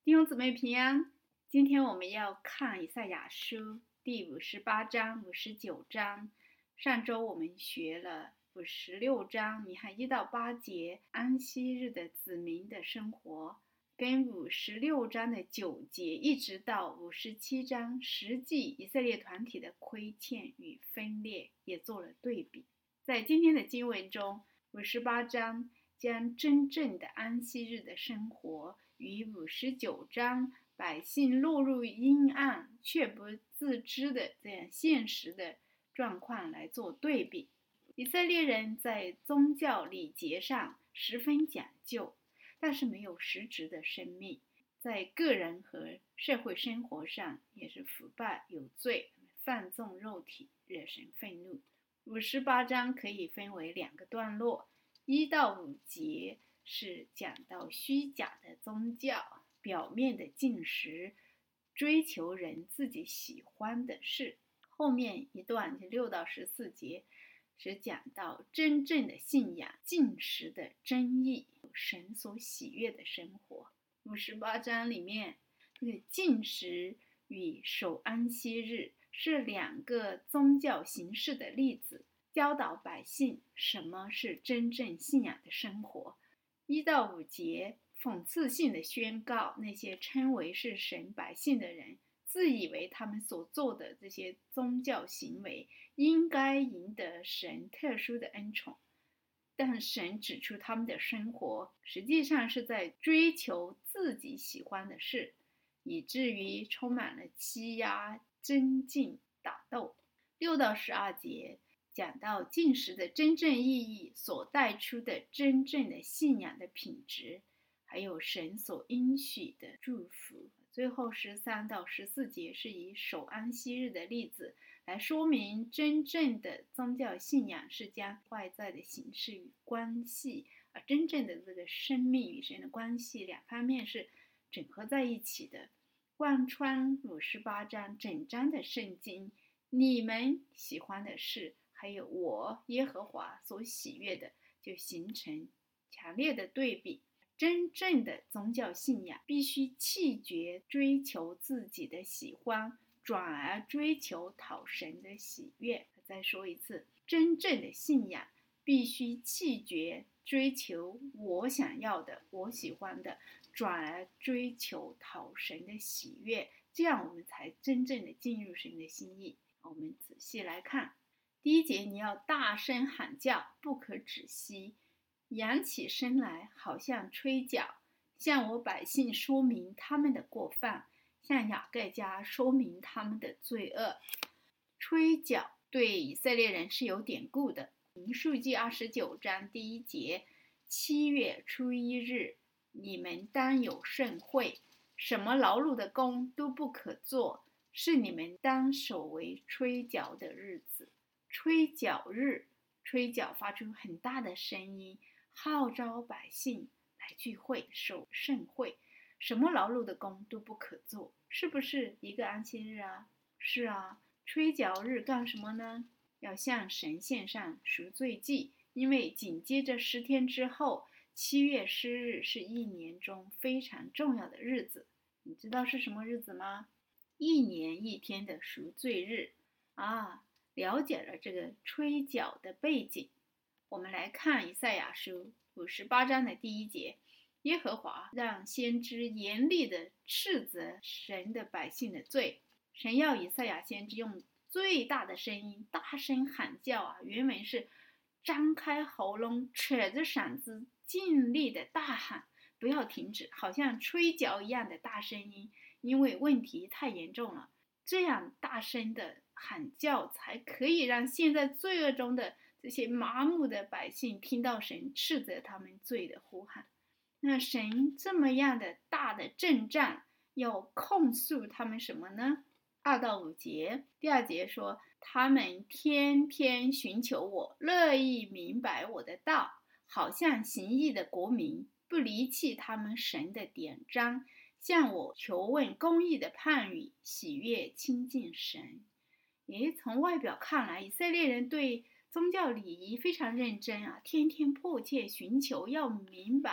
弟兄姊妹平安，今天我们要看以赛亚书第58章、59章。上周我们学了56章，你看1到8节安息日的子民的生活，跟56章的9节一直到57章实际以色列团体的亏欠与分裂也做了对比。在今天的经文中，58章将真正的安息日的生活与59章百姓落入阴暗却不自知的这样现实的状况来做对比。以色列人在宗教礼节上十分讲究，但是没有实质的生命，在个人和社会生活上也是腐败有罪，放纵肉体，惹神愤怒。58章可以分为2个段落，1到5节是讲到虚假的宗教，表面的进食，追求人自己喜欢的事。后面一段6到14节是讲到真正的信仰，进食的真意，神所喜悦的生活。58章里面，这个进食与守安息日是2个宗教形式的例子，教导百姓什么是真正信仰的生活。1到5节讽刺性的宣告那些称为是神百姓的人，自以为他们所做的这些宗教行为应该赢得神特殊的恩宠，但神指出他们的生活实际上是在追求自己喜欢的事，以至于充满了欺压、争竞、打斗。6到12节讲到进食的真正意义所带出的真正的信仰的品质，还有神所应许的祝福。最后13到14节是以守安息日的例子来说明真正的宗教信仰是将外在的形式与关系，而真正的这个生命与神的关系2方面是整合在一起的。贯穿58章整章的圣经，你们喜欢的事还有我耶和华所喜悦的，就形成强烈的对比。真正的宗教信仰必须弃绝追求自己的喜欢，转而追求讨神的喜悦。再说一次，真正的信仰必须弃绝追求我想要的、我喜欢的，转而追求讨神的喜悦，这样我们才真正的进入神的心意。我们仔细来看，第1节，你要大声喊叫，不可止息，扬起声来，好像吹角，向我百姓说明他们的过犯，向雅各家说明他们的罪恶。吹角对以色列人是有典故的。民数记29章第1节，7月初1日，你们当有盛会，什么劳碌的工都不可做，是你们当守为吹角的日子。吹角日，吹角发出很大的声音，号召百姓来聚会守盛会，什么劳碌的工都不可做。是不是一个安息日啊？是啊。吹角日干什么呢？要向神献上赎罪祭，因为紧接着10天之后，7月10日是1年中非常重要的日子。你知道是什么日子吗？1年1天的赎罪日啊。了解了这个吹角的背景，我们来看以赛亚书58章的第1节，耶和华让先知严厉地斥责神的百姓的罪。神要以赛亚先知用最大的声音大声喊叫啊，原文是张开喉咙，扯着嗓子，尽力的大喊，不要停止，好像吹角一样的大声音，因为问题太严重了。这样大声的喊叫才可以让现在罪恶中的这些麻木的百姓听到神斥责他们罪的呼喊。那神这么样的大的阵仗，要控诉他们什么呢？2到5节，第2节说，他们天天寻求我，乐意明白我的道，好像行义的国民，不离弃他们神的典章，向我求问公义的判语，喜悦亲近神。从外表看来，以色列人对宗教礼仪非常认真啊，天天迫切寻求要明白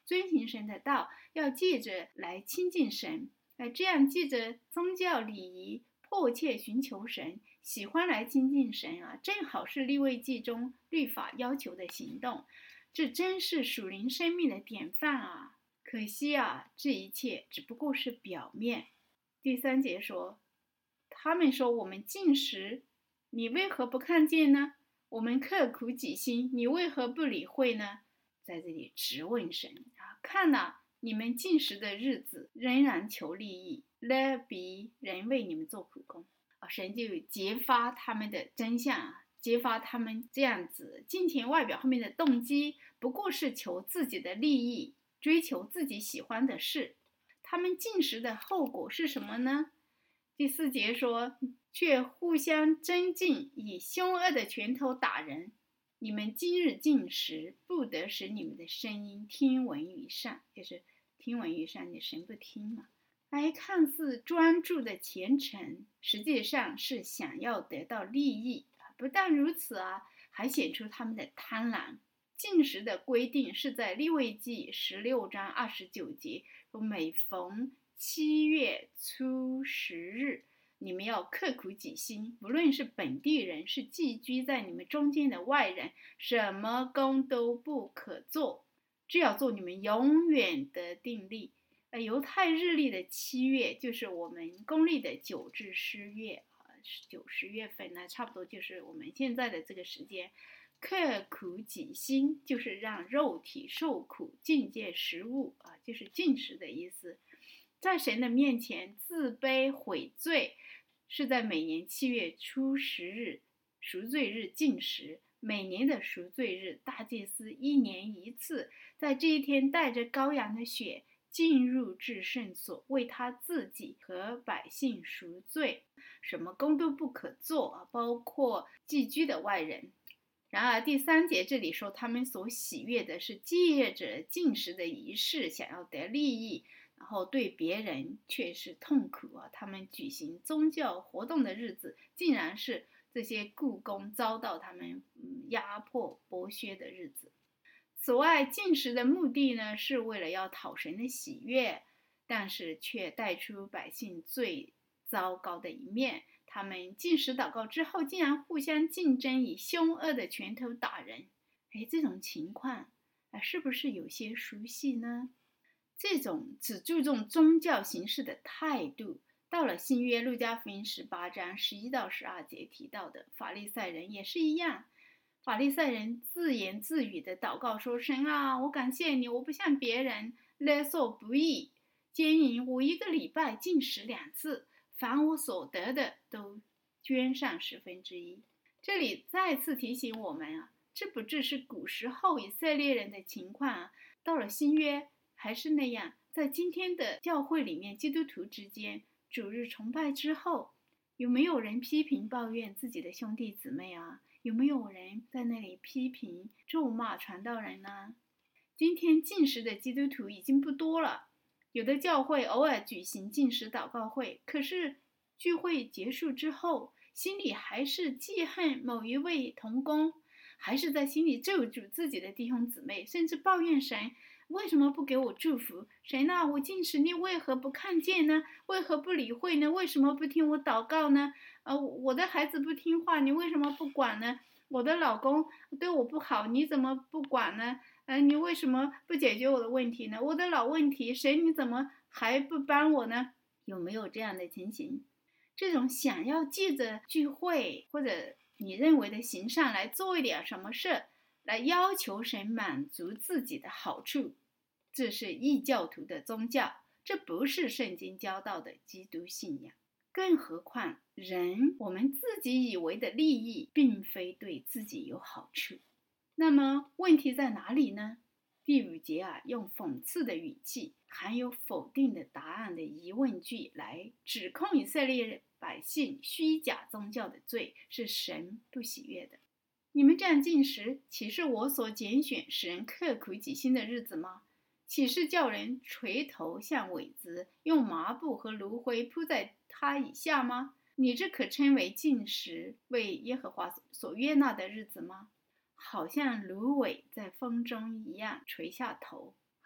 遵行神的道，要借着来亲近神，这样借着宗教礼仪迫切寻求神，喜欢来亲近神正好是利未记中律法要求的行动，这真是属灵生命的典范可惜这一切只不过是表面。第3节说，他们说我们禁食，你为何不看见呢？我们刻苦己心，你为何不理会呢？在这里质问神看你们禁食的日子仍然求利益，勒比人为你们做苦工神就揭发他们的真相揭发他们这样子金钱外表后面的动机不过是求自己的利益，追求自己喜欢的事。他们禁食的后果是什么呢？第4节说，却互相争竞，以凶恶的拳头打人。你们今日禁食，不得使你们的声音听闻于上，就是听闻于上，你神不听嘛。看似专注的虔诚，实际上是想要得到利益。不但如此还显出他们的贪婪。禁食的规定是在利未记16章29节，说每逢7月初10日，你们要刻苦己心，无论是本地人，是寄居在你们中间的外人，什么工都不可做，这要做你们永远的定例。犹太日历的7月就是我们公历的9至10月9、10月份呢，差不多就是我们现在的这个时间。刻苦己心就是让肉体受苦，禁戒食物就是禁食的意思。在神的面前自卑悔罪，是在每年7月初10日赎罪日禁食。每年的赎罪日，大祭司1年1次，在这一天带着羔羊的血进入至圣所，为他自己和百姓赎罪，什么工都不可做包括寄居的外人。然而第3节这里说，他们所喜悦的是借着禁食的仪式想要得利益，然后对别人却是痛苦他们举行宗教活动的日子，竟然是这些雇工遭到他们压迫剥削的日子。此外，禁食的目的呢，是为了要讨神的喜悦，但是却带出百姓最糟糕的一面。他们禁食祷告之后，竟然互相竞争，以凶恶的拳头打人。这种情况是不是有些熟悉呢？这种只注重宗教形式的态度，到了新约路加福音18章11到12节提到的法利赛人也是一样。法利赛人自言自语的祷告说，神我感谢你，我不像别人勒索不义奸淫，我1个礼拜禁食2次，凡我所得的都捐上1/10。这里再次提醒我们这不只是古时候以色列人的情况到了新约还是那样。在今天的教会里面，基督徒之间主日崇拜之后，有没有人批评抱怨自己的兄弟姊妹有没有人在那里批评咒骂传道人呢？今天禁食的基督徒已经不多了，有的教会偶尔举行禁食祷告会，可是聚会结束之后，心里还是记恨某一位同工，还是在心里咒诅自己的弟兄姊妹，甚至抱怨神为什么不给我祝福？神我禁食，你为何不看见呢？为何不理会呢？为什么不听我祷告呢？我的孩子不听话，你为什么不管呢？我的老公对我不好，你怎么不管呢？你为什么不解决我的问题呢？我的老问题，神你怎么还不帮我呢？有没有这样的情形？这种想要借着聚会或者你认为的行善来做一点什么事，来要求神满足自己的好处，这是异教徒的宗教，这不是圣经教导的基督信仰。更何况我们自己以为的利益并非对自己有好处。那么问题在哪里呢？第5节用讽刺的语气，含有否定的答案的疑问句来指控以色列百姓虚假宗教的罪，是神不喜悦的。你们这样禁食，岂是我所拣选使人刻苦己心的日子吗？岂是叫人垂头像苇子，用麻布和炉灰铺在他以下吗？你这可称为禁食，为耶和华所悦纳的日子吗？好像芦苇在风中一样垂下头，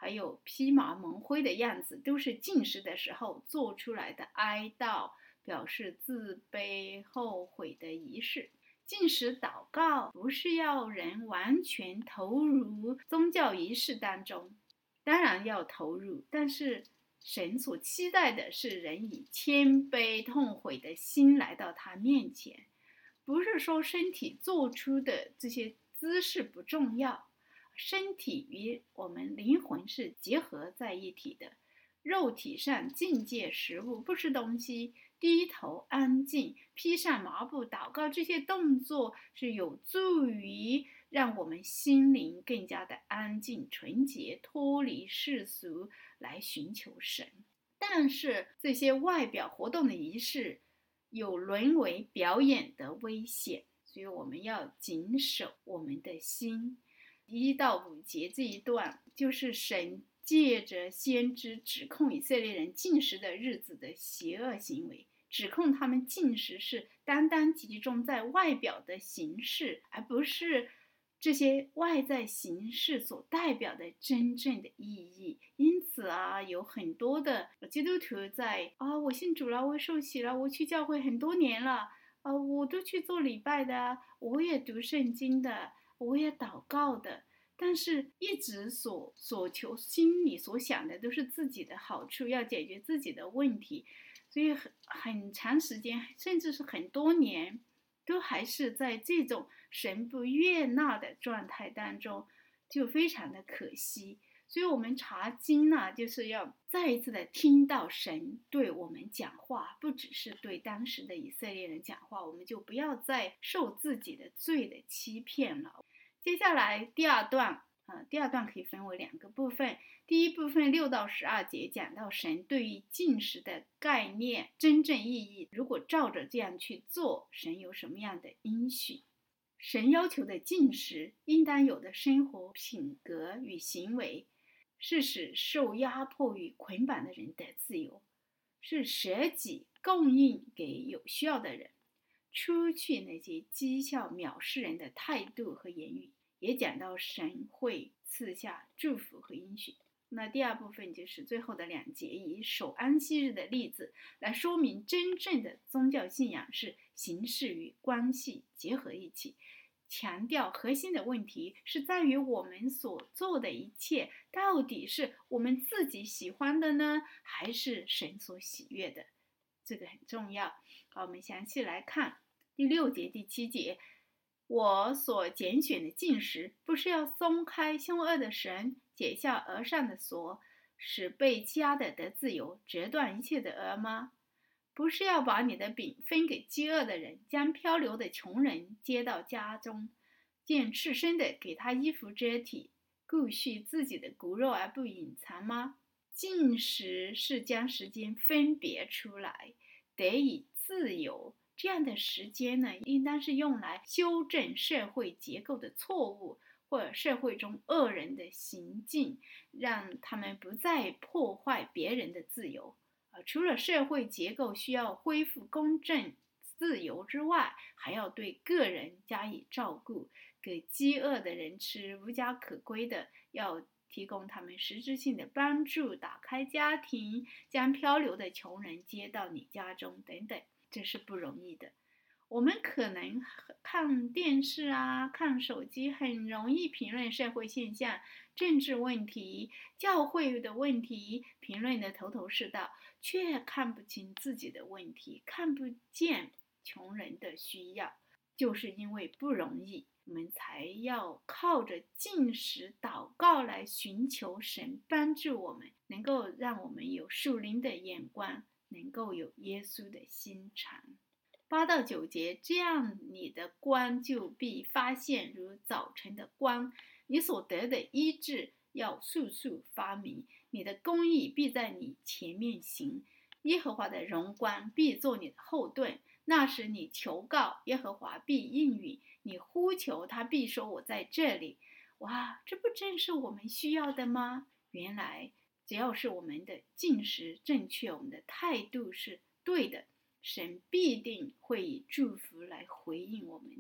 还有披麻蒙灰的样子，都是禁食的时候做出来的哀悼，表示自卑后悔的仪式。禁食祷告不是要人完全投入宗教仪式当中，当然要投入，但是神所期待的是人以谦卑痛悔的心来到他面前。不是说身体做出的这些姿势不重要，身体与我们灵魂是结合在一起的。肉体上禁戒食物，不吃东西，低头安静，披上麻布祷告，这些动作是有助于让我们心灵更加的安静纯洁，脱离世俗来寻求神。但是这些外表活动的仪式有沦为表演的危险，所以我们要谨守我们的心。1到5节这一段就是神借着先知指控以色列人禁食的日子的邪恶行为，指控他们禁食是单单集中在外表的形式，而不是这些外在形式所代表的真正的意义。因此有很多的基督徒在我信主了，我受洗了，我去教会很多年了，我都去做礼拜的，我也读圣经的，我也祷告的，但是一直所求心里所想的都是自己的好处，要解决自己的问题，所以很长时间，甚至是很多年，都还是在这种神不悦纳的状态当中，就非常的可惜。所以我们查经就是要再一次的听到神对我们讲话，不只是对当时的以色列人讲话，我们就不要再受自己的罪的欺骗了。接下来第二段可以分为2个部分。第一部分6到12节讲到神对于禁食的概念、真正意义，如果照着这样去做，神有什么样的应许。神要求的禁食应当有的生活品格与行为，是使受压迫与捆绑的人得自由，是舍己供应给有需要的人，除去那些讥笑藐视人的态度和言语，也讲到神会赐下祝福和应许。那第二部分就是最后的2节，以守安息日的例子来说明真正的宗教信仰是形式与关系结合一起，强调核心的问题是在于我们所做的一切到底是我们自己喜欢的呢，还是神所喜悦的，这个很重要。好，我们详细来看第6节、第7节。我所拣选的禁食，不是要松开凶恶的绳，解下额上的锁，使被欺压的得自由，折断一切的軛吗？不是要把你的饼分给饥饿的人，将漂流的穷人接到家中，见赤身的给他衣服遮体，顾恤自己的骨肉而不隐藏吗？禁食是将时间分别出来，得以自由。这样的时间呢，应当是用来修正社会结构的错误，或者社会中恶人的行径，让他们不再破坏别人的自由。除了社会结构需要恢复公正自由之外，还要对个人加以照顾，给饥饿的人吃，无家可归的要提供他们实质性的帮助，打开家庭，将漂流的穷人接到你家中等等，这是不容易的。我们可能看电视看手机，很容易评论社会现象、政治问题、教会的问题，评论的头头是道，却看不清自己的问题，看不见穷人的需要。就是因为不容易，我们才要靠着禁食祷告来寻求神帮助我们，能够让我们有属灵的眼光，能够有耶稣的心肠。8到9节，这样你的光就必发现如早晨的光，你所得的医治要速速发明，你的公义必在你前面行，耶和华的荣光必做你的后盾。那时你求告，耶和华必应允，你呼求，他必说我在这里。哇，这不正是我们需要的吗？原来只要是我们的进食正确，我们的态度是对的，神必定会以祝福来回应我们的。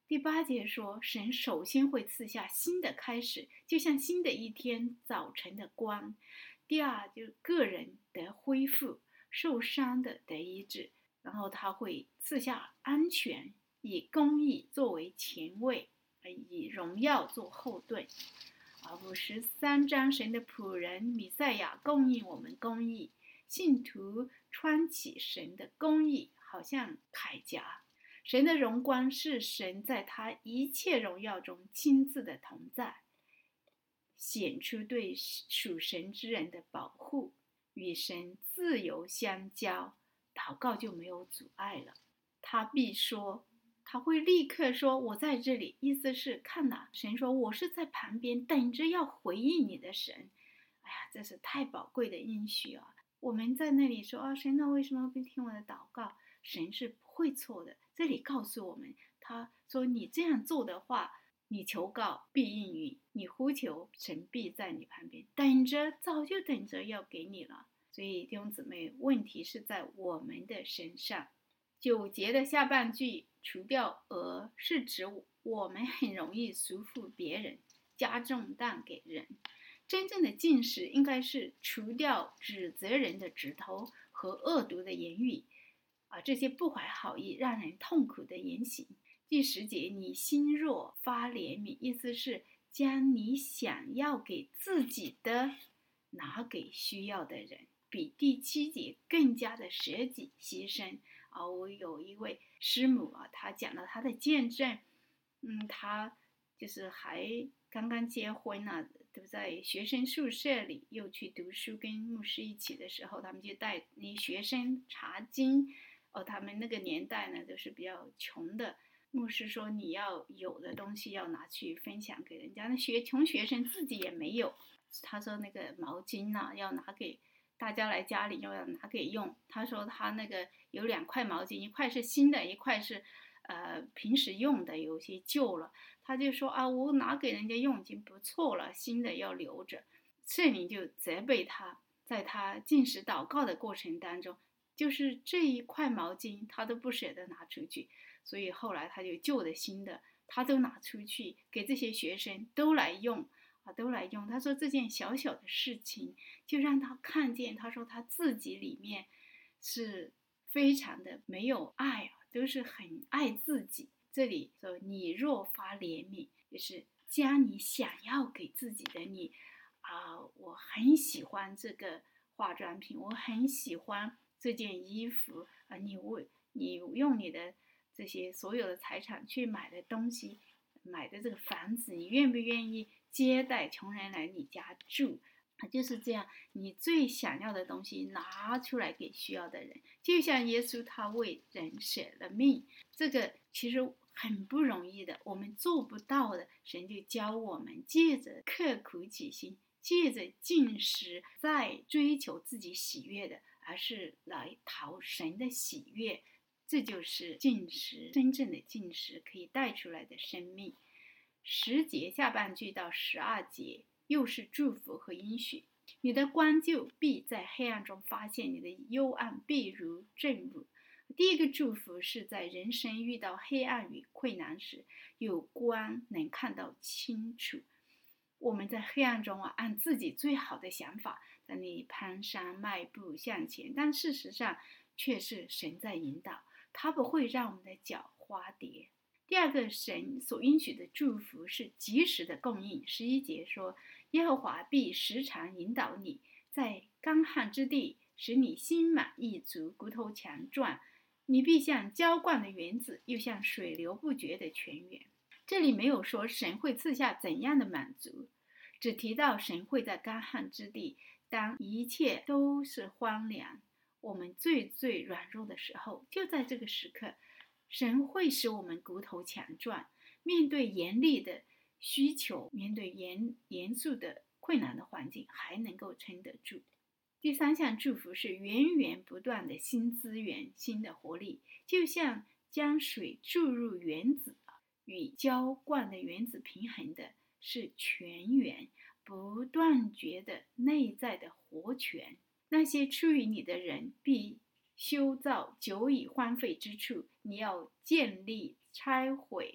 第8节说，神首先会赐下新的开始，就像新的一天早晨的光。第二，就是个人得恢复，受伤的得医治，然后他会赐下安全，以公义作为前卫，以荣耀做后盾。53章，神的仆人弥赛亚供应我们公义，信徒穿起神的公义，好像铠甲。神的荣光是神在他一切荣耀中亲自的同在，显出对属神之人的保护，与神自由相交，祷告就没有阻碍了。他必说，他会立刻说，我在这里，意思是看哪，神说我是在旁边等着要回应你的神。哎呀，这是太宝贵的应许啊！我们在那里说神那为什么不听我的祷告？神是不会错的。这里告诉我们，他说你这样做的话，你求告必应允，你呼求神必在你旁边等着，早就等着要给你了。所以弟兄姊妹，问题是在我们的身上。9节的下半句，除掉是指我们很容易束缚别人，加重担给人。真正的禁食应该是除掉指责人的指头和恶毒的言语，这些不怀好意让人痛苦的言行。第10节，你心若发怜悯，意思是将你想要给自己的拿给需要的人，比第7节更加的舍己牺牲。我有一位师母她讲了她的见证，她就是还刚刚结婚都在学生宿舍里又去读书，跟牧师一起的时候，他们就带那学生查经。他们那个年代呢都是比较穷的，牧师说你要有的东西要拿去分享给人家，那穷学生自己也没有。他说那个毛巾要拿给大家来家里要拿给用。他说他那个有2块毛巾，一块是新的，一块是平时用的，有些旧了。他就说我拿给人家用已经不错了，新的要留着。圣灵就责备他，在他禁食祷告的过程当中，就是这一块毛巾他都不舍得拿出去，所以后来他就旧的新的他都拿出去给这些学生都来用。他说这件小小的事情就让他看见，他说他自己里面是非常的没有爱，都是很爱自己。这里说你若发怜悯，就是将你想要给自己的你我很喜欢这个化妆品，我很喜欢这件衣服你用你的这些所有的财产去买的东西，买的这个房子，你愿不愿意接待穷人来你家住？就是这样，你最想要的东西拿出来给需要的人，就像耶稣他为人舍了命，这个其实很不容易的，我们做不到的，神就教我们借着刻苦己心，借着禁食，在追求自己喜悦的，而是来讨神的喜悦。这就是禁食，真正的禁食可以带出来的生命。10节下半句到12节又是祝福和应许，你的光就必在黑暗中发现，你的幽暗必如正午。第一个祝福是在人生遇到黑暗与困难时，有光能看到清楚。我们在黑暗中按自己最好的想法在那里蹒跚迈步向前，但事实上却是神在引导，他不会让我们的脚滑跌。第二个神所应许的祝福是及时的供应。11节说，耶和华必时常引导你，在干旱之地使你心满意足，骨头强壮，你必像浇灌的园子，又像水流不绝的泉源。这里没有说神会赐下怎样的满足，只提到神会在干旱之地，当一切都是荒凉，我们最软弱的时候，就在这个时刻，神会使我们骨头强壮，面对严厉的需求，面对严肃的困难的环境，还能够撑得住。第3项祝福是源源不断的新资源、新的活力，就像将水注入原子，与浇灌的原子平衡的是泉源，不断绝的内在的活泉。那些出于你的人必修造久已荒废之处，你要建立、拆毁、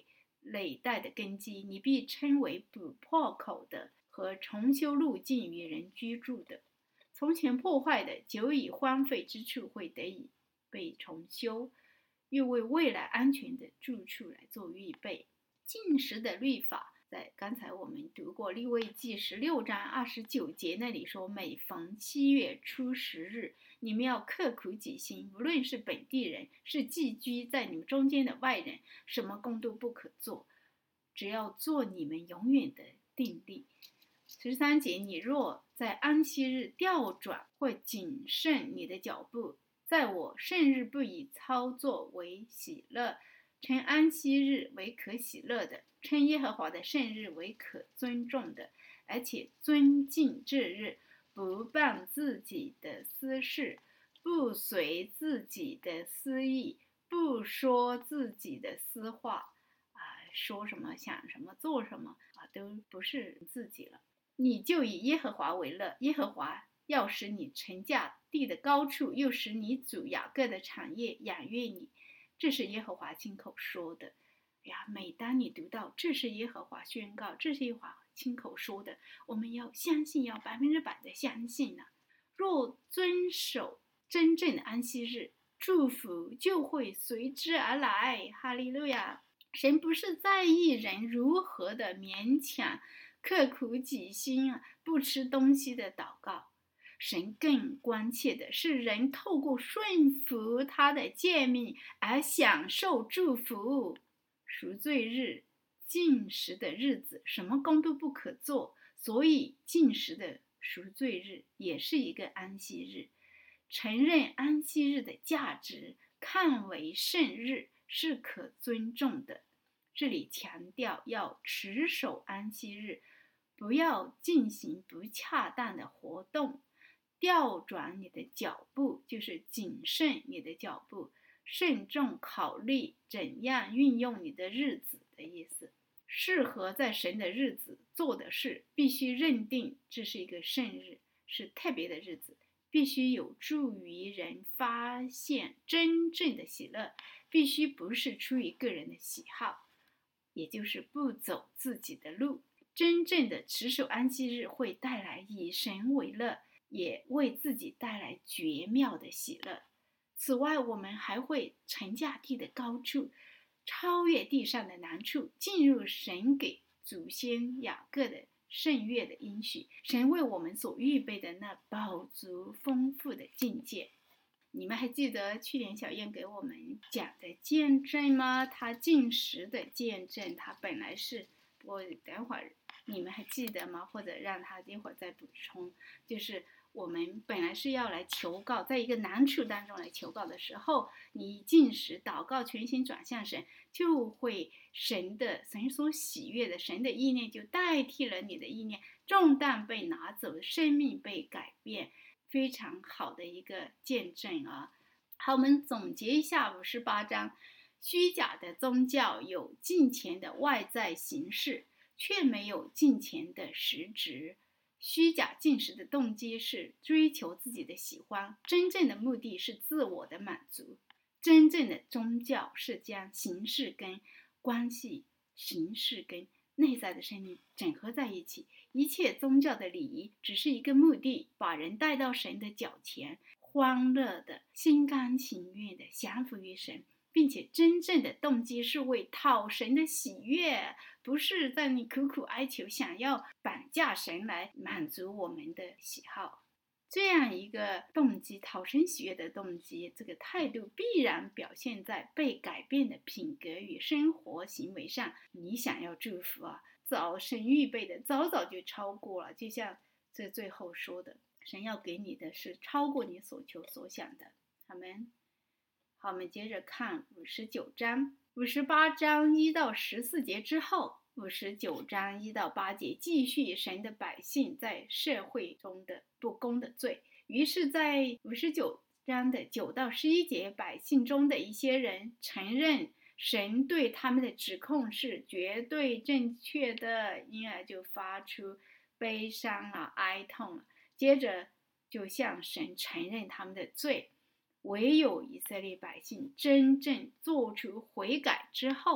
累代的根基，你必称为补破口的和重修路径与人居住的。从前破坏的久已荒废之处会得以被重修，又为未来安全的住处来做预备。禁食的律法在刚才我们读过利未记16章29节那里说，每逢7月初10日，你们要刻苦己心，无论是本地人，是寄居在你们中间的外人，什么工都不可做，只要做你们永远的定例。13节，你若在安息日调转或谨慎你的脚步，在我圣日不以操作为喜乐，称安息日为可喜乐的，称耶和华的圣日为可尊重的，而且尊敬这日，不办自己的私事，不随自己的私意，不说自己的私话，说什么想什么做什么都不是自己了。你就以耶和华为乐，耶和华要使你乘驾地的高处，又使你主雅各的产业养育你。这是耶和华亲口说的。每当你读到这是耶和华宣告，这是耶和华亲口说的，我们要相信，要100%的相信若遵守真正的安息日，祝福就会随之而来。哈利路亚！神不是在意人如何的勉强刻苦己心不吃东西的祷告，神更关切的是人透过顺服他的诫命而享受祝福。赎罪日，禁食的日子，什么工都不可做，所以禁食的赎罪日也是一个安息日。承认安息日的价值，看为圣日，是可尊重的。这里强调要持守安息日，不要进行不恰当的活动，调转你的脚步，就是谨慎你的脚步，慎重考虑怎样运用你的日子的意思。适合在神的日子做的事，必须认定这是一个圣日，是特别的日子，必须有助于人发现真正的喜乐，必须不是出于个人的喜好，也就是不走自己的路。真正的持守安息日会带来以神为乐，也为自己带来绝妙的喜乐。此外，我们还会乘驾地的高处，超越地上的难处，进入神给祖先雅各的圣约的应许，神为我们所预备的那饱足丰富的境界。你们还记得去年小燕给我们讲的见证吗？他禁食的见证，他本来是，我等会儿你们还记得吗？或者让他一会儿再补充，就是我们本来是要来求告，在一个难处当中来求告的时候，你禁食祷告，全心转向神，就会神所喜悦的，神的意念就代替了你的意念，重担被拿走，生命被改变，非常好的一个见证啊。好，我们总结一下58章，虚假的宗教有敬虔的外在形式，却没有敬虔的实质。虚假进食的动机是追求自己的喜欢，真正的目的是自我的满足。真正的宗教是将形式跟关系、形式跟内在的生命整合在一起。一切宗教的礼仪只是一个目的，把人带到神的脚前，欢乐的、心甘情愿的降服于神，并且真正的动机是为讨神的喜悦，不是在你苦苦哀求，想要绑架神来满足我们的喜好。这样一个动机，讨神喜悦的动机，这个态度必然表现在被改变的品格与生活行为上。你想要祝福早神预备的早早就超过了，就像这最后说的，神要给你的是超过你所求所想的。阿们。好，我们接着看59章，58章1到14节之后，59章1到8节继续神的百姓在社会中的不公的罪。于是在59章的9到11节，百姓中的一些人承认神对他们的指控是绝对正确的，因而就发出悲伤哀痛接着就向神承认他们的罪。唯有以色列百姓真正做出悔改之后，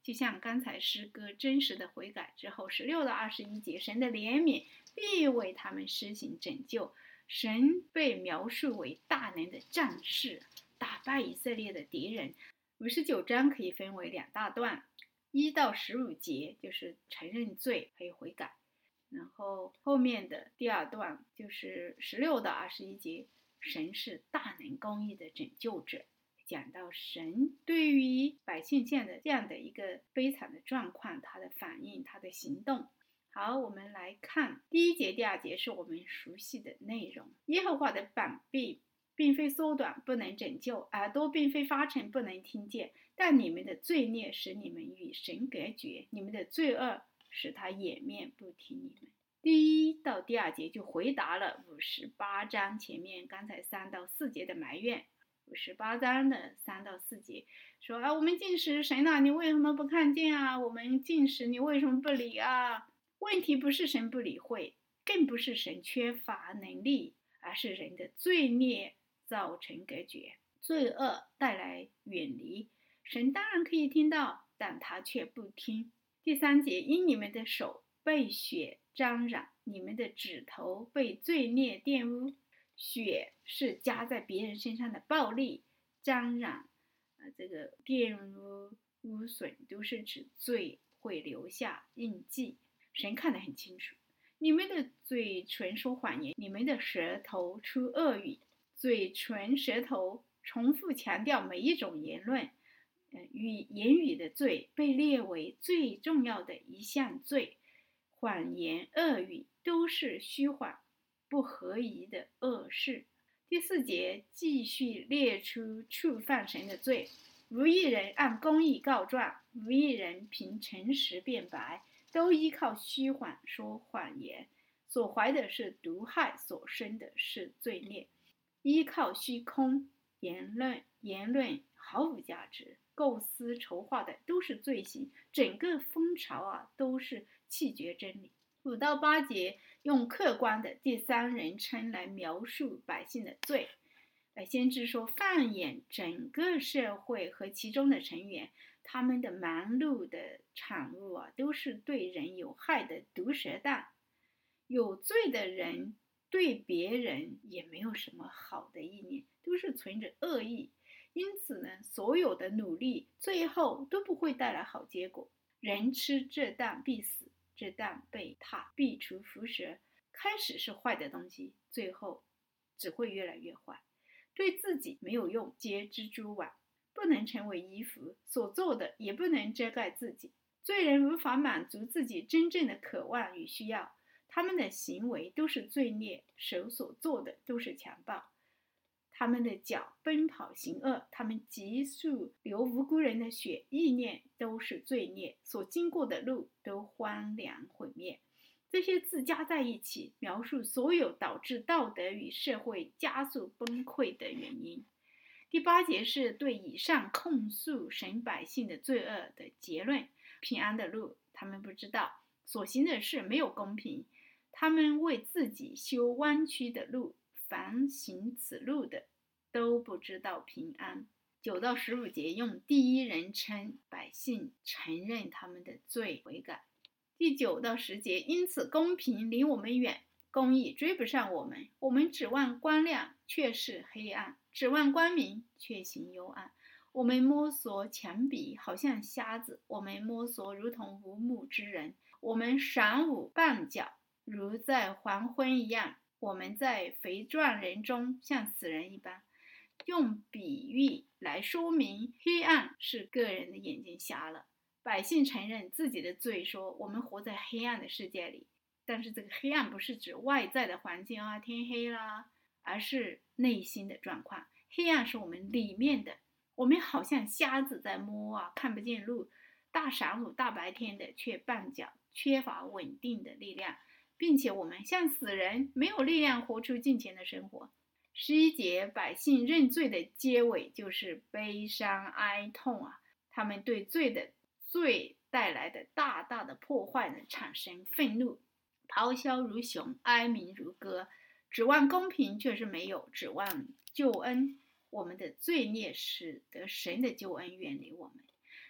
就像刚才诗歌真实的悔改之后，16到21节，神的怜悯必为他们施行拯救。神被描述为大能的战士，打败以色列的敌人。59章可以分为2大段，1到15节就是承认罪还有悔改，然后后面的第2段就是16到21节，神是大能公义的拯救者，讲到神对于百姓这样的一个悲惨的状况，他的反应，他的行动。好，我们来看第1节、第2节是我们熟悉的内容。耶和华的膀臂并非缩短，不能拯救；耳朵并非发沉，不能听见。但你们的罪孽使你们与神隔绝，你们的罪恶使他掩面不听你们。第1到第2节就回答了58章前面刚才3到4节的埋怨。58章的3到4节说我们禁食，神啊，你为什么不看见啊？我们禁食，你为什么不理啊？问题不是神不理会，更不是神缺乏能力，而是人的罪孽造成隔绝，罪恶带来远离。神当然可以听到，但他却不听。第3节，因你们的手被血沾染，你们的指头被罪孽玷污。血是加在别人身上的暴力，沾染这个玷污污损，都是指罪会留下印记。神看得很清楚，你们的嘴唇说谎言，你们的舌头出恶语。嘴唇舌头重复强调每一种言论，与言语的罪被列为最重要的一项罪。谎言恶语都是虚谎不合宜的恶事。第4节继续列出触犯神的罪，无一人按公义告状，无一人凭诚实辩白，都依靠虚谎说谎言，所怀的是毒害，所生的是罪孽。依靠虚空言论毫无价值，构思筹划的都是罪行，整个风潮都是弃绝真理。5到8节用客观的第3人称来描述百姓的罪。先知说，放眼整个社会和其中的成员，他们的忙碌的产物都是对人有害的毒蛇蛋。有罪的人对别人也没有什么好的意念，都是存着恶意。因此呢，所有的努力最后都不会带来好结果。人吃这蛋必死，这蛋被踏必除辐蛇。开始是坏的东西，最后只会越来越坏。对自己没有用，结蜘蛛网，不能成为衣服，所做的也不能遮盖自己。罪人无法满足自己真正的渴望与需要，他们的行为都是罪孽，手所做的都是强暴。他们的脚奔跑行恶，他们急速流无辜人的血，意念都是罪孽，所经过的路都荒凉毁灭。这些字加在一起，描述所有导致道德与社会加速崩溃的原因。第8节是对以上控诉神百姓的罪恶的结论。平安的路他们不知道，所行的事没有公平，他们为自己修弯曲的路，凡行此路的都不知道平安。9到15节用第1人称，百姓承认他们的罪悔改。第9到10节，因此公平离我们远，公义追不上我们。我们指望光亮，却是黑暗；指望光明，却行幽暗。我们摸索墙壁，好像瞎子；我们摸索如同无目之人。我们晌午绊脚，如在黄昏一样。我们在肥壮人中，像死人一般。用比喻来说明黑暗是个人的眼睛瞎了。百姓承认自己的罪，说我们活在黑暗的世界里。但是这个黑暗不是指外在的环境天黑啦，而是内心的状况。黑暗是我们里面的，我们好像瞎子在摸看不见路，大晌午大白天的却绊脚，缺乏稳定的力量，并且我们像死人，没有力量活出敬虔的生活。11节百姓认罪的结尾就是悲伤哀痛他们对罪带来的大大的破坏呢，产生愤怒，咆哮如熊，哀鸣如歌。指望公平却是没有，指望救恩，我们的罪孽使得神的救恩远离我们。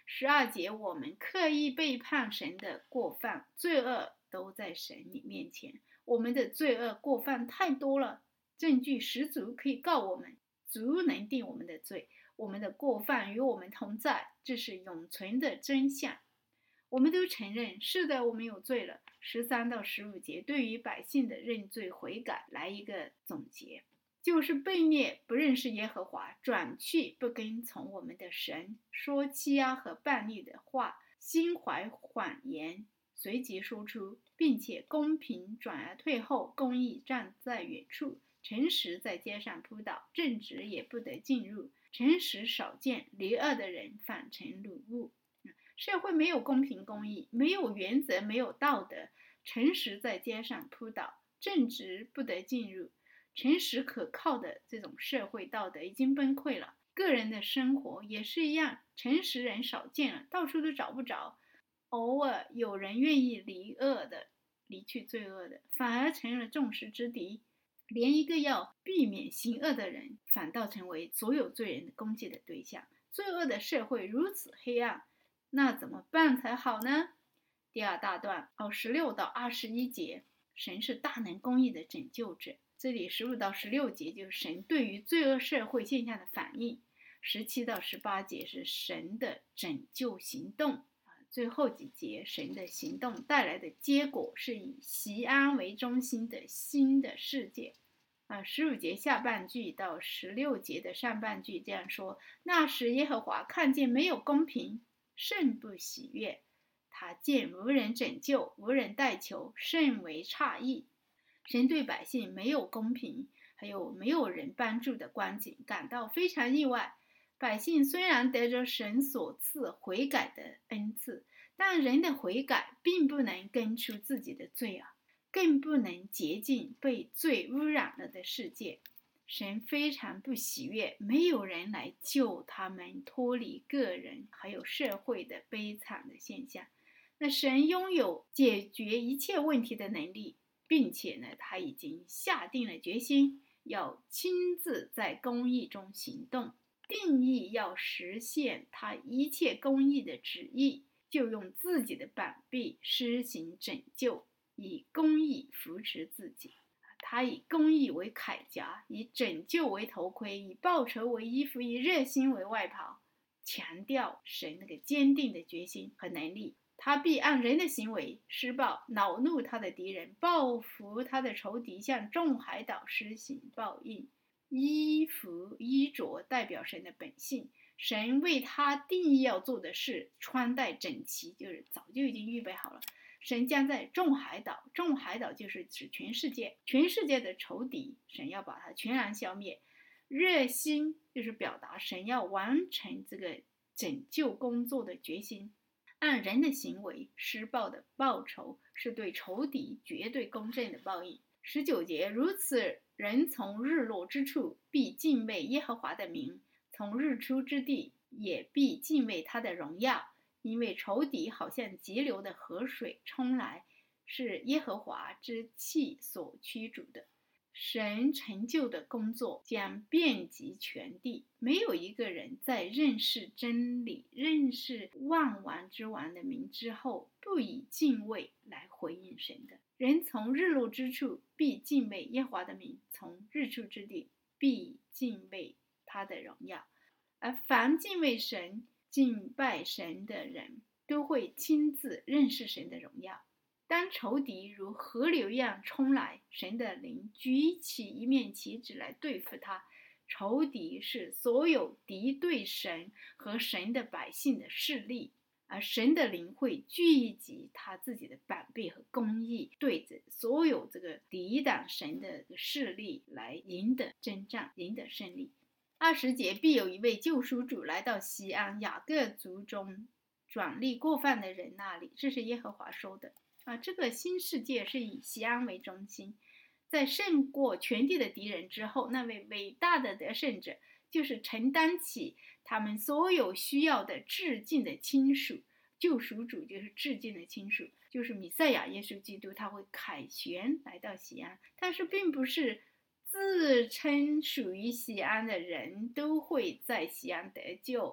12节，我们刻意背叛神的过犯、罪恶都在神你面前。我们的罪恶过犯太多了，证据十足，可以告我们，足能定我们的罪。我们的过犯与我们同在，这是永存的真相。我们都承认，是的，我们有罪了。13到15节对于百姓的认罪悔改来一个总结，就是悖逆不认识耶和华，转去不跟从我们的神，说欺压和叛逆的话，心怀谎言，随即说出，并且公平转而退后，公义站在远处，诚实在街上扑倒，正直也不得进入，诚实少见，离恶的人反成掳物。社会没有公平公义，没有原则，没有道德，诚实在街上扑倒，正直不得进入，诚实可靠的这种社会道德已经崩溃了。个人的生活也是一样，诚实人少见了，到处都找不着，偶尔有人愿意离去罪恶的，反而成了众矢之的，连一个要避免行恶的人反倒成为所有罪人的攻击的对象。罪恶的社会如此黑暗，那怎么办才好呢？第二大段16到21节，神是大能公义的拯救者。这里15到16节就是神对于罪恶社会现象的反应，17到18节是神的拯救行动。最后几节神的行动带来的结果是以锡安为中心的新的世界。15节下半句到16节的上半句这样说：那时耶和华看见没有公平，甚不喜悦，他见无人拯救，无人代求，甚为诧异。神对百姓没有公平，还有没有人帮助的光景感到非常意外。百姓虽然得着神所赐悔改的恩赐，但人的悔改并不能根除自己的罪恶，更不能洁净被罪污染了的世界。神非常不喜悦，没有人来救他们脱离个人还有社会的悲惨的现象。那神拥有解决一切问题的能力，并且呢，他已经下定了决心，要亲自在公义中行动，定义要实现他一切公义的旨意，就用自己的膀臂施行拯救，以公义扶持自己。他以公义为铠甲，以拯救为头盔，以报仇为衣服，以热心为外袍，强调神那个坚定的决心和能力。他必按人的行为施报，恼怒他的敌人，报复他的仇敌，向众海岛施行报应。衣服衣着代表神的本性，神为他定义要做的事穿戴整齐，就是早就已经预备好了。神将在众海岛，众海岛就是指全世界，全世界的仇敌，神要把它全然消灭。热心就是表达神要完成这个拯救工作的决心。按人的行为施报的报酬，是对仇敌绝对公正的报应。19节，如此人从日落之处必敬畏耶和华的名，从日出之地也必敬畏他的荣耀，因为仇敌好像急流的河水冲来，是耶和华之气所驱逐的。神成就的工作将遍及全地，没有一个人在认识真理、认识万王之王的名之后，不以敬畏来回应神的。人从日落之处必敬畏耶和华的名，从日出之地必敬畏他的荣耀。而凡敬畏神、敬拜神的人，都会亲自认识神的荣耀。当仇敌如河流一样冲来，神的灵举起一面旗帜来对付他。仇敌是所有敌对神和神的百姓的势力，而神的灵会聚集他自己的膀臂和公义，对着所有这个抵挡神的势力来赢得征战，赢得胜利。20节，必有一位救赎主来到锡安，雅各族中转离过犯的人那里，这是耶和华说的。这个新世界是以锡安为中心，在胜过全地的敌人之后，那位伟大的得胜者就是承担起他们所有需要的至近的亲属。救赎主就是至近的亲属，就是弥赛亚耶稣基督，他会凯旋来到锡安，但是并不是自称属于锡安的人都会在锡安得救，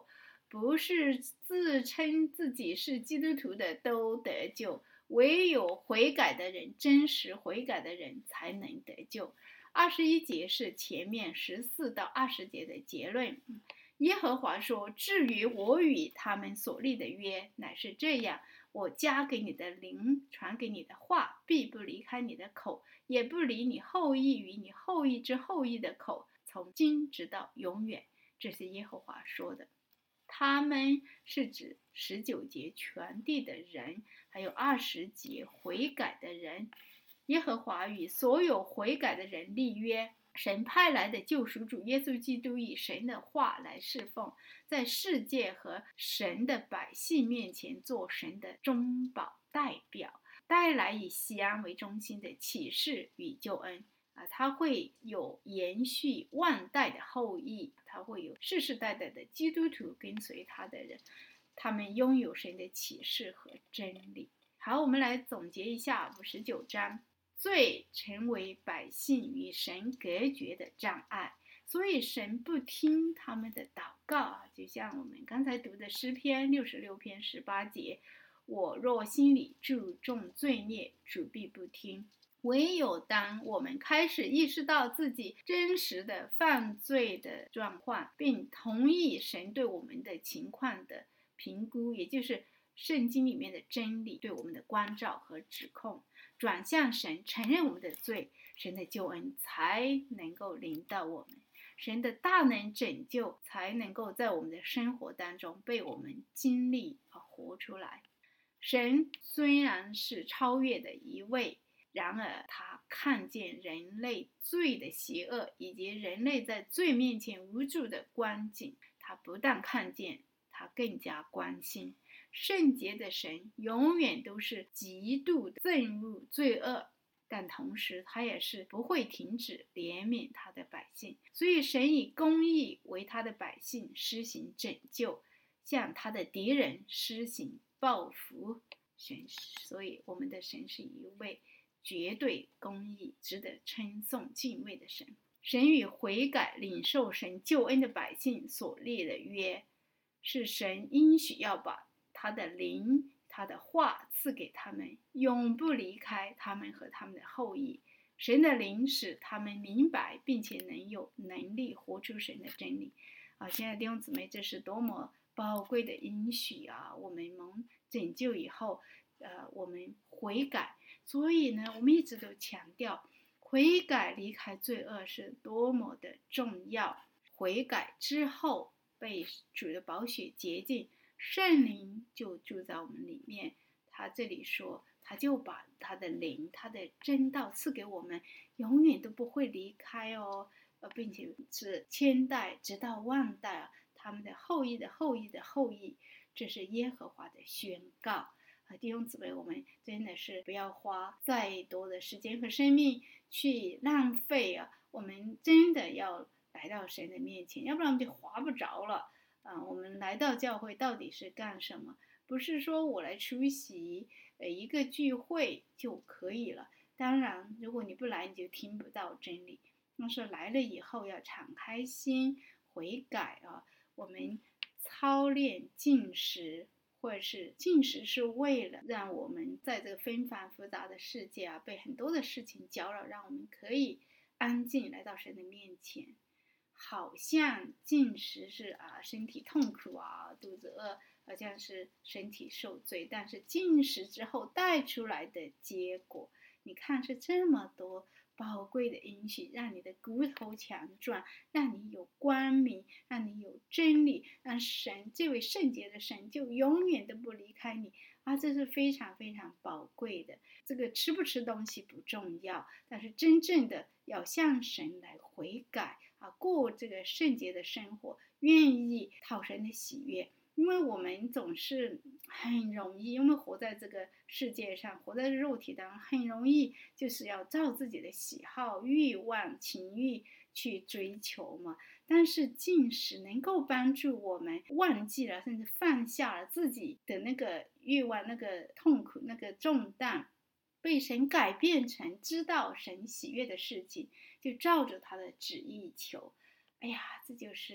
不是自称自己是基督徒的都得救，唯有悔改的人，真实悔改的人才能得救。21节是前面14到20节的结论。耶和华说，至于我与他们所立的约，乃是这样，我加给你的灵，传给你的话，必不离开你的口，也不离你后裔与你后裔之后裔的口，从今直到永远。这是耶和华说的。他们是指19节全地的人，还有20节悔改的人。耶和华与所有悔改的人立约，神派来的救赎主耶稣基督以神的话来侍奉，在世界和神的百姓面前做神的中保代表，带来以西安为中心的启示与救恩。他会有延续万代的后裔，他会有世世代代的基督徒跟随他的人，他们拥有神的启示和真理。好，我们来总结一下59章。罪成为百姓与神隔绝的障碍，所以神不听他们的祷告。就像我们刚才读的诗篇66篇18节，我若心里注重罪孽，主必不听。唯有当我们开始意识到自己真实的犯罪的状况，并同意神对我们的情况的评估，也就是圣经里面的真理对我们的关照和指控，转向神，承认我们的罪，神的救恩才能够临到我们，神的大能拯救才能够在我们的生活当中被我们经历和活出来。神虽然是超越的一位，然而他看见人类罪的邪恶以及人类在罪面前无助的光景，他不但看见，他更加关心。圣洁的神永远都是极度憎恶罪恶，但同时他也是不会停止怜悯他的百姓，所以神以公义为他的百姓施行拯救，向他的敌人施行报复。所以我们的神是一位绝对公义、值得称颂敬畏的神。神与悔改领受神救恩的百姓所立的约，是神应许要把他的灵、他的话赐给他们，永不离开他们和他们的后裔。神的灵使他们明白并且能有能力活出神的真理。亲爱的弟兄姊妹，这是多么宝贵的应许啊！我们蒙拯救以后，我们悔改，所以呢，我们一直都强调悔改离开罪恶是多么的重要。悔改之后被主的宝血洁净，圣灵就住在我们里面。他这里说，他就把他的灵、他的真道赐给我们，永远都不会离开哦，并且是千代直到万代，他们的后裔的后裔的后裔，这是耶和华的宣告。弟兄姊妹，我们真的是不要花再多的时间和生命去浪费啊！我们真的要来到神的面前，要不然我们就划不着了。我们来到教会到底是干什么？不是说我来出席一个聚会就可以了。当然，如果你不来，你就听不到真理。但是来了以后要敞开心悔改啊！我们操练禁食，或者是禁食是为了让我们在这个纷繁复杂的世界被很多的事情搅扰，让我们可以安静来到神的面前。好像禁食是身体痛苦肚子饿，好像是身体受罪，但是禁食之后带出来的结果，你看是这么多宝贵的应许，让你的骨头强壮，让你有光明，让你有真理，让神这位圣洁的神就永远都不离开你这是非常非常宝贵的。这个吃不吃东西不重要，但是真正的要向神来悔改过这个圣洁的生活，愿意讨神的喜悦。因为我们总是很容易，因为活在这个世界上，活在肉体当中，很容易就是要照自己的喜好、欲望、情欲去追求嘛。但是禁食能够帮助我们忘记了，甚至放下了自己的那个欲望、那个痛苦、那个重担，被神改变成知道神喜悦的事情，就照着他的旨意求。哎呀，这就是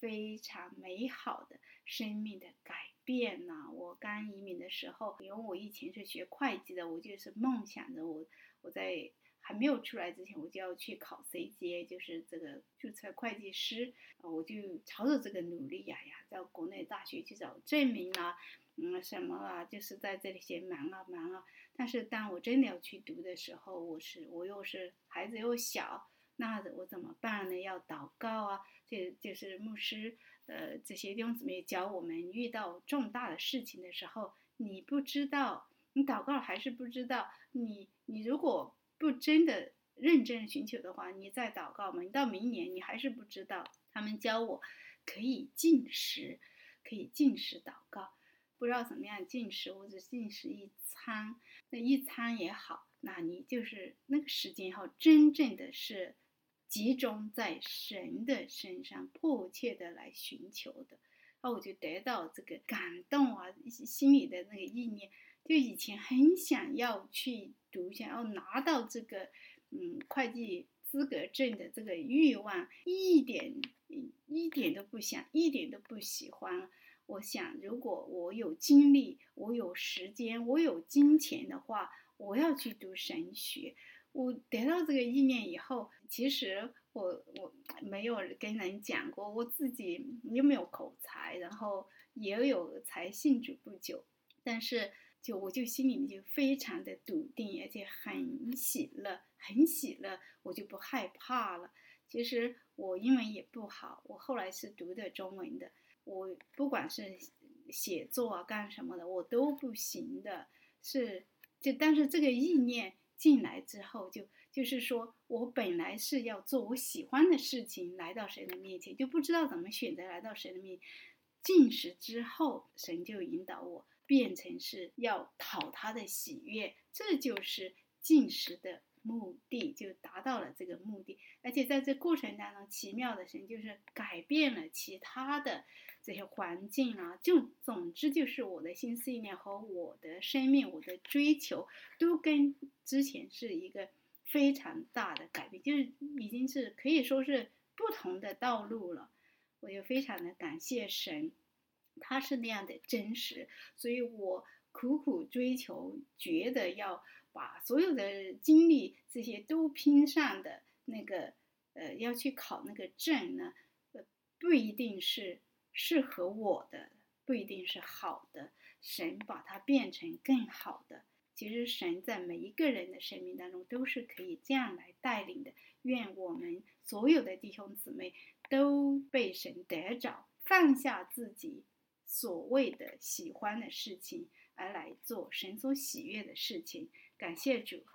非常美好的生命的改变呐。我刚移民的时候，因为我以前是学会计的，我就是梦想着我在还没有出来之前，我就要去考 CGA， 就是这个注册会计师。我就朝着这个努力呀，在国内大学去找证明啊，什么啊，就是在这里些忙啊。但是当我真的要去读的时候，我又是孩子又小，那我怎么办呢？要祷告啊，就是牧师，这些弟兄姊妹教我们，遇到重大的事情的时候，你不知道，你祷告了还是不知道，你如果不真的认真寻求的话，你再祷告嘛，你到明年你还是不知道。他们教我可以禁食祷告，不知道怎么样禁食，我只禁食一餐，那一餐也好，那你就是那个时间后，真正的是集中在神的身上，迫切的来寻求的。我就得到这个感动啊，心里的那个意念，就以前很想要去读，想要拿到这个会计资格证的这个欲望，一点都不想，一点都不喜欢。我想，如果我有精力，我有时间，我有金钱的话，我要去读神学。我得到这个意念以后，其实我没有跟人讲过，我自己又没有口才，然后也有才信主不久，但是我就心里面就非常的笃定，而且很喜乐，我就不害怕了。其实我英文也不好，我后来是读的中文的，我不管是写作啊干什么的，我都不行的。但是这个意念进来之后，就是说我本来是要做我喜欢的事情，来到神的面前，就不知道怎么选择来到神的面前。进食之后，神就引导我变成是要讨他的喜悦，这就是进食的目的，就达到了这个目的。而且在这过程当中，奇妙的神就是改变了其他的这些环境啊，总之就是我的心思意念和我的生命，我的追求都跟之前是一个非常大的改变，就是已经是可以说是不同的道路了。我就非常的感谢神，他是那样的真实，所以我苦苦追求，觉得要把所有的精力这些都拼上的那个要去考那个证呢，不一定是适合我的，不一定是好的，神把它变成更好的。其实神在每一个人的生命当中都是可以这样来带领的。愿我们所有的弟兄姊妹都被神得着，放下自己所谓的喜欢的事情，而来做神所喜悦的事情。感谢主。